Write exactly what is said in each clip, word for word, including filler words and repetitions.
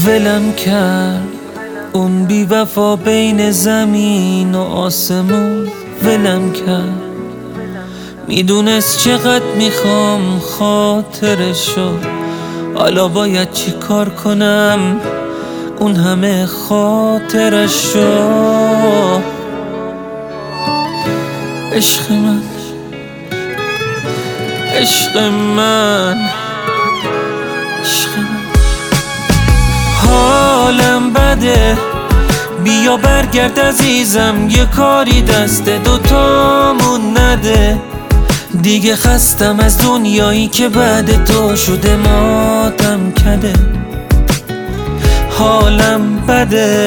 ولم کرد اون بی وفا بین زمین و آسمون، ولم کرد. میدونست چقدر میخوام خاطرشو، حالا باید چی کار کنم اون همه خاطرشو. عشق من، عشق من، عشق من. حالم بده، بیا برگرد عزیزم، یه کاری دست دوتامون نده. دیگه خستم از دنیایی که بعد تو شده ماتم کده. حالم بده،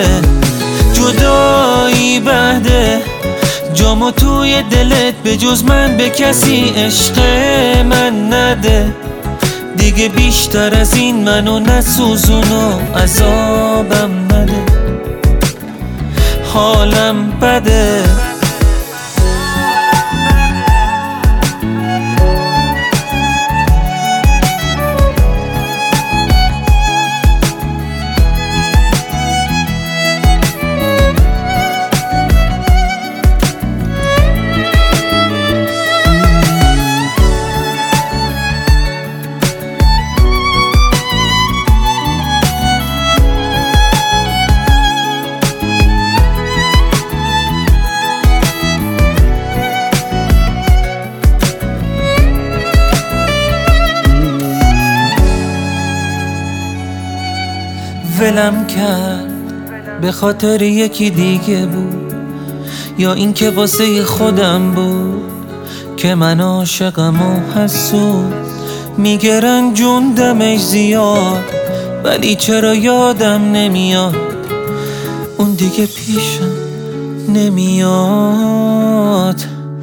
جدایی بده، جامو توی دلت به جز من به کسی عشق من نده. دیگه بیشتر از این منو نسوزون و عذابم نده. حالم بده. ولم کرد به خاطر یکی دیگه بود، یا اینکه واسه خودم بود که من عاشقم و حسود. میگه رنجوندمش زیاد، ولی چرا یادم نمیاد اون دیگه پیشم نمیاد.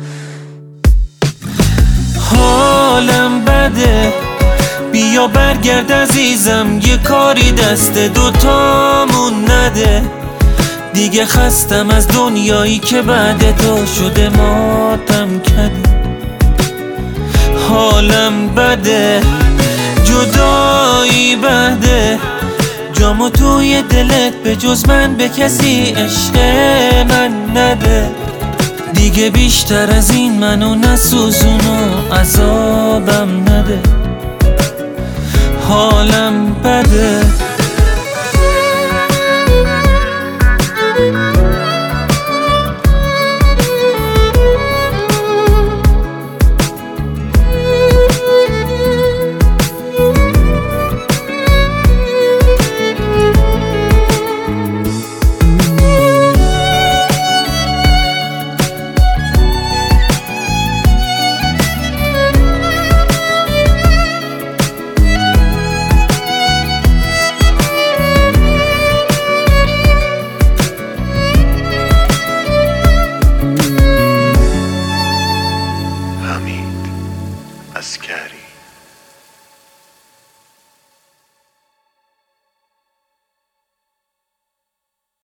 حالم بده، بیا برگرد عزیزم، یه کاری دست دوتامون نده. دیگه خستم از دنیایی که بعد تو شده ماتم کده. حالم بده، جدایی بده، جامو توی دلت به جز من به کسی عشق من نده. دیگه بیشتر از این منو نسوزون و عذابم نده. حالم بده. Ascari.